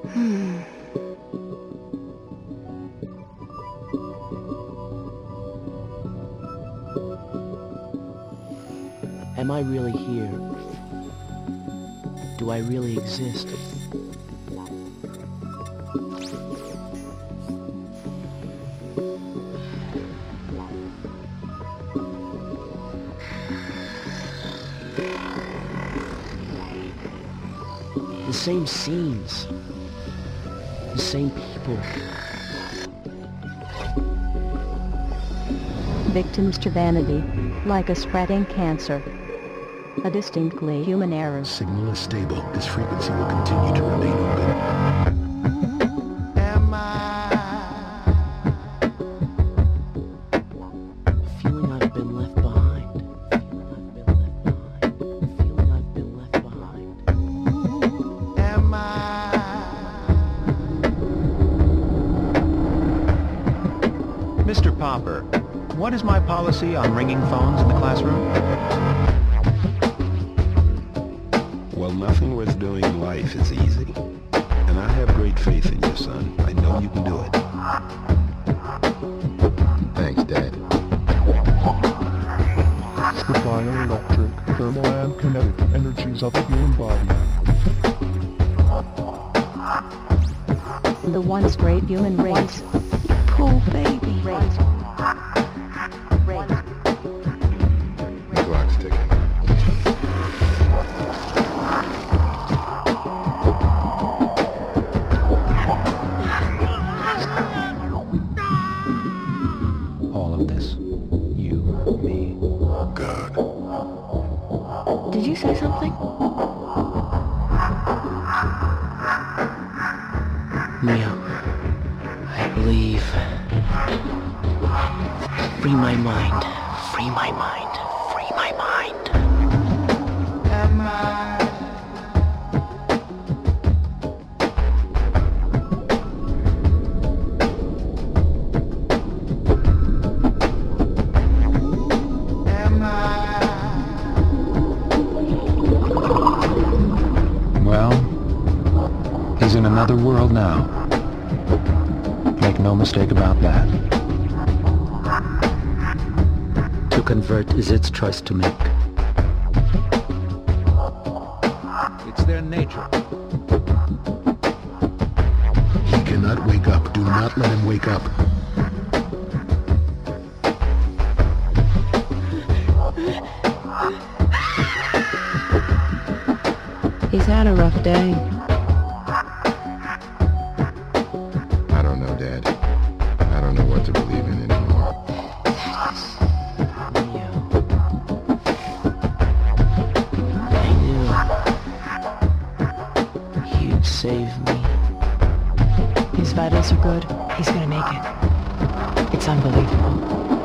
Am I really here? Do I really exist? The same scenes, the same people. Victims to vanity, like a spreading cancer. A distinctly human error. Signal is stable. This frequency will continue to remain open. Feeling I've been left behind. Feeling I've been left behind. Mr. Popper, what is my policy on ringing phones in the classroom? Well, nothing worth doing in life is easy. And I have great faith in you, son. I know you can do it. Thanks, Dad. The bioelectric, thermal and kinetic energies of the human body. The once great human race. Poor baby. Race. The clock's ticking. All of this. You, me. God. Did you say something? Neo, I believe. Free my mind. Free my mind. Free my mind. Well, he's in another world now. Make no mistake about that. To convert is its choice to make. It's their nature. He cannot wake up. Do not let him wake up. He's had a rough day. I don't know, Dad. I don't know what to believe in anymore. Neo. I knew you'd save me. His vitals are good. He's gonna make it. It's unbelievable.